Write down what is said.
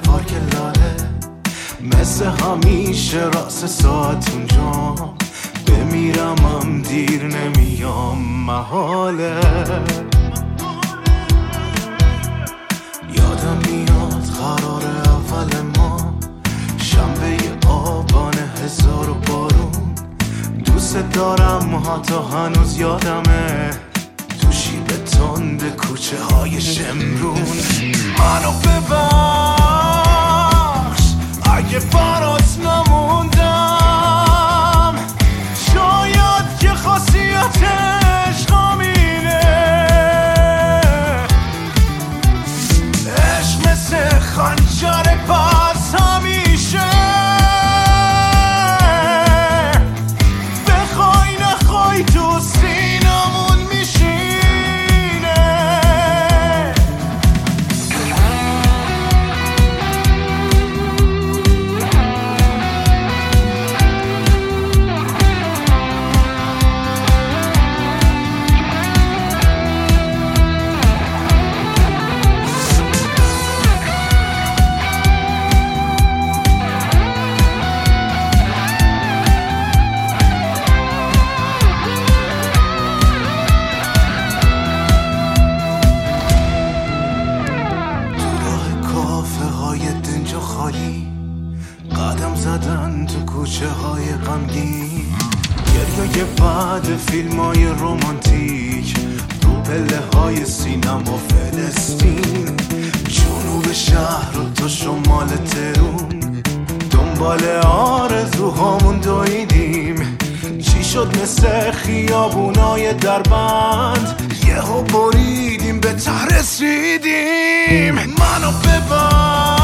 پارک لاله، مثل همیشه راست ساعت اونجا، بمیرمم دیر نمیام محاله. یادم میاد قرار اول ما، شنبه آبان 1000 و بارون، دوست دارم حتی هنوز یادمه، تو شیب تند کوچه های شمرون. منو ببخش اگه برات نموندم، شاید که خاصیت عشقم اینه، عشق مثل خنجر پس همیشه، بخوای نخوای تو سینمون میشینه. قدم زدن تو کوچه های غمگین، گریه بعد فیلم های رومانتیک، رو پله های سینما فلسطین، جنوب شهر و تو شمال تهرون، دنبال آرزوهامون دویدیم، چی شد مثل خیابونای دربند، یهو بریدیم به ته رسیدیم. منو ببر